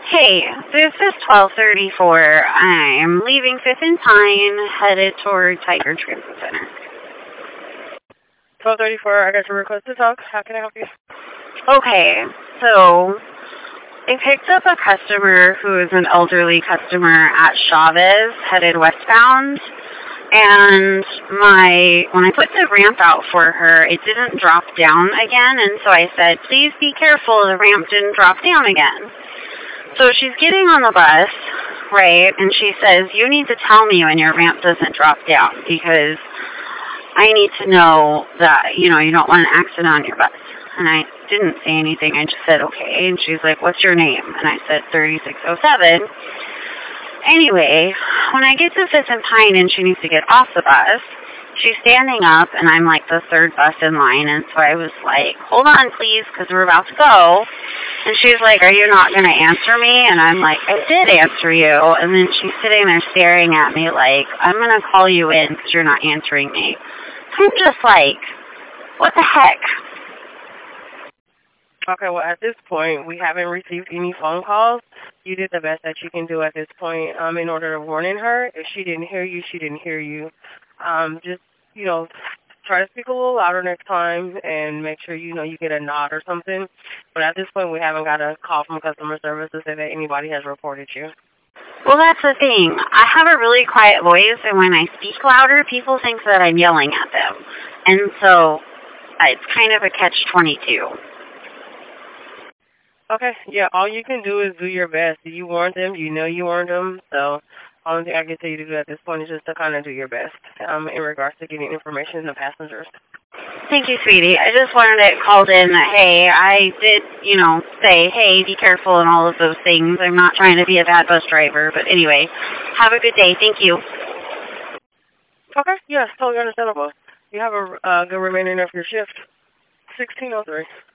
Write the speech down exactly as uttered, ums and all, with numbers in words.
Hey, this is twelve thirty-four. I'm leaving Fifth and Pine, headed toward Tiger Transit Center. twelve thirty-four, I got your request to talk. How can I help you? Okay, so I picked up a customer who is an elderly customer at Chavez, headed westbound. And my when I put the ramp out for her, it didn't drop down again. And so I said, please be careful, the ramp didn't drop down again. So she's getting on the bus, right, and she says, you need to tell me when your ramp doesn't drop down because I need to know that, you know, you don't want an accident on your bus. And I didn't say anything. I just said, okay. And she's like, what's your name? And I said, thirty-six oh seven. Anyway, when I get to Fifth and Pine and she needs to get off the bus, she's standing up, and I'm like the third bus in line, and so I was like, hold on, please, because we're about to go. And she's like, are you not going to answer me? And I'm like, I did answer you. And then she's sitting there staring at me like, I'm going to call you in because you're not answering me. I'm just like, what the heck? Okay, well, at this point, we haven't received any phone calls. You did the best that you can do at this point um, in order of warning her. If she didn't hear you, she didn't hear you. Um, just, you know, try to speak a little louder next time and make sure, you know, you get a nod or something. But at this point, we haven't got a call from customer service to say that anybody has reported you. Well, that's the thing. I have a really quiet voice, and when I speak louder, people think that I'm yelling at them. And so it's kind of a catch twenty-two. Okay, yeah, all you can do is do your best. You warned them, you know you warned them, so only thing I can tell you to do at this point is just to kind of do your best um, in regards to getting information to the passengers. Thank you, sweetie. I just wanted it called in that, hey, I did, you know, say, hey, be careful and all of those things. I'm not trying to be a bad bus driver, but anyway, have a good day. Thank you. Okay, yes, totally understandable. You have a uh, good remaining of your shift. sixteen oh three.